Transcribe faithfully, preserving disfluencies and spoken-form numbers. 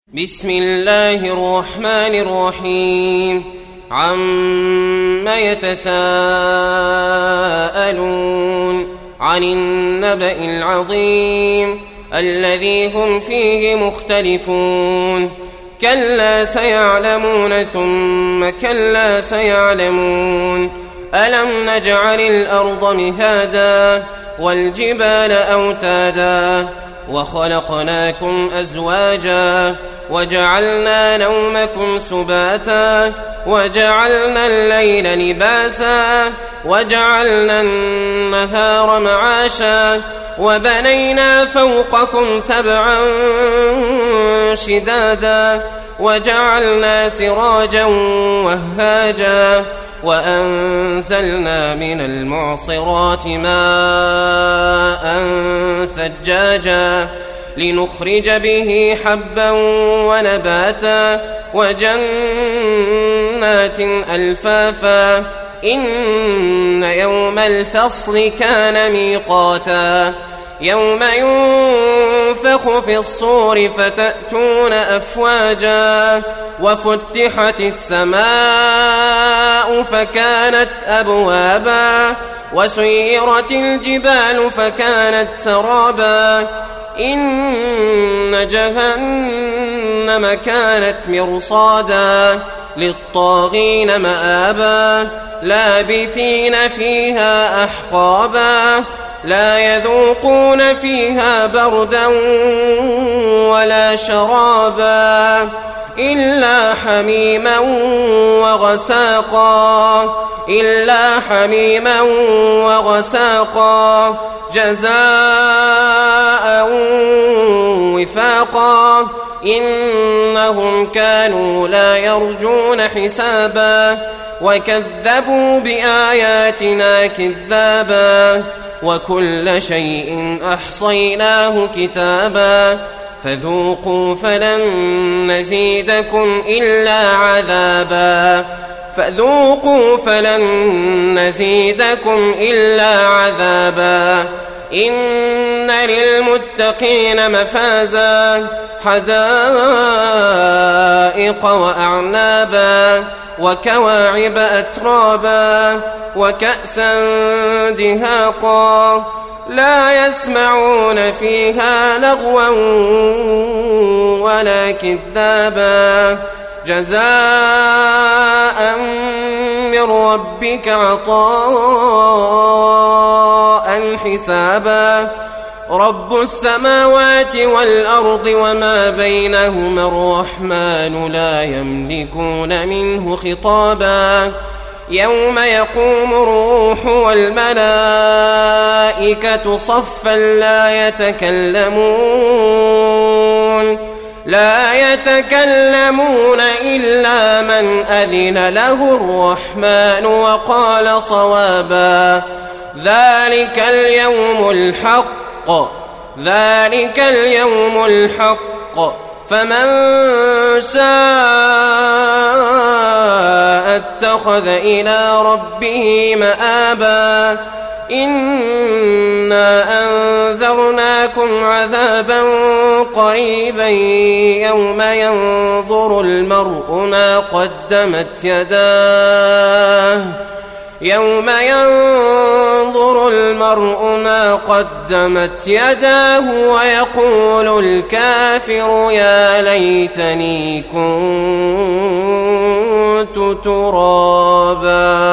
بسم الله الرحمن الرحيم عم يتساءلون عن النبأ العظيم الذي هم فيه مختلفون كلا سيعلمون ثم كلا سيعلمون ألم نجعل الأرض مهادا والجبال أوتادا وخلقناكم أزواجا وجعلنا نومكم سباتا وجعلنا الليل لباسا وجعلنا النهار معاشا وبنينا فوقكم سبعا شدادا وجعلنا سراجا وهاجا وأنزلنا من المعصرات ماء ثجاجا لنخرج به حبا ونباتا وجنات ألفافا إن يوم الفصل كان ميقاتا يوم ينفخ في الصور فتأتون أفواجا وفتحت السماء فكانت أبوابا وسيرت الجبال فكانت سرابا إن جهنم كانت مرصادا للطاغين مآبا لابثين فيها أحقابا لا يذوقون فيها بردا ولا شرابا إلا حميما وغساقا إلا حميما وغساقا جزاء وفاقا إنهم كانوا لا يرجون حسابا وكذبوا بآياتنا كذابا وكل شيء أحصيناه كتابا فذوقوا فلن نزيدكم إلا عذابا فذوقوا فلن نزيدكم إلا عذابا إن للمتقين مفازا حدائق وأعنابا وكواعب أترابا وكأسا دهاقا لا يسمعون فيها لغوا ولا كذابا جزاء من ربك عطاء حسابا رب السماوات والأرض وما بينهما الرحمن لا يملكون منه خطابا يوم يقوم الروح والملائكة صفا لا يتكلمون لا يتكلمون إلا من أذن له الرحمن وقال صوابا ذلك اليوم الحق ذلك اليوم الحق فمن شاء اتخذ إلى ربه مآبا إنا أنذرناكم عذابا قريبا يوم ينظر المرء ما قدمت يداه يوم ينظر المرء ما قدمت يداه ويقول الكافر يا ليتني كنت ترابا.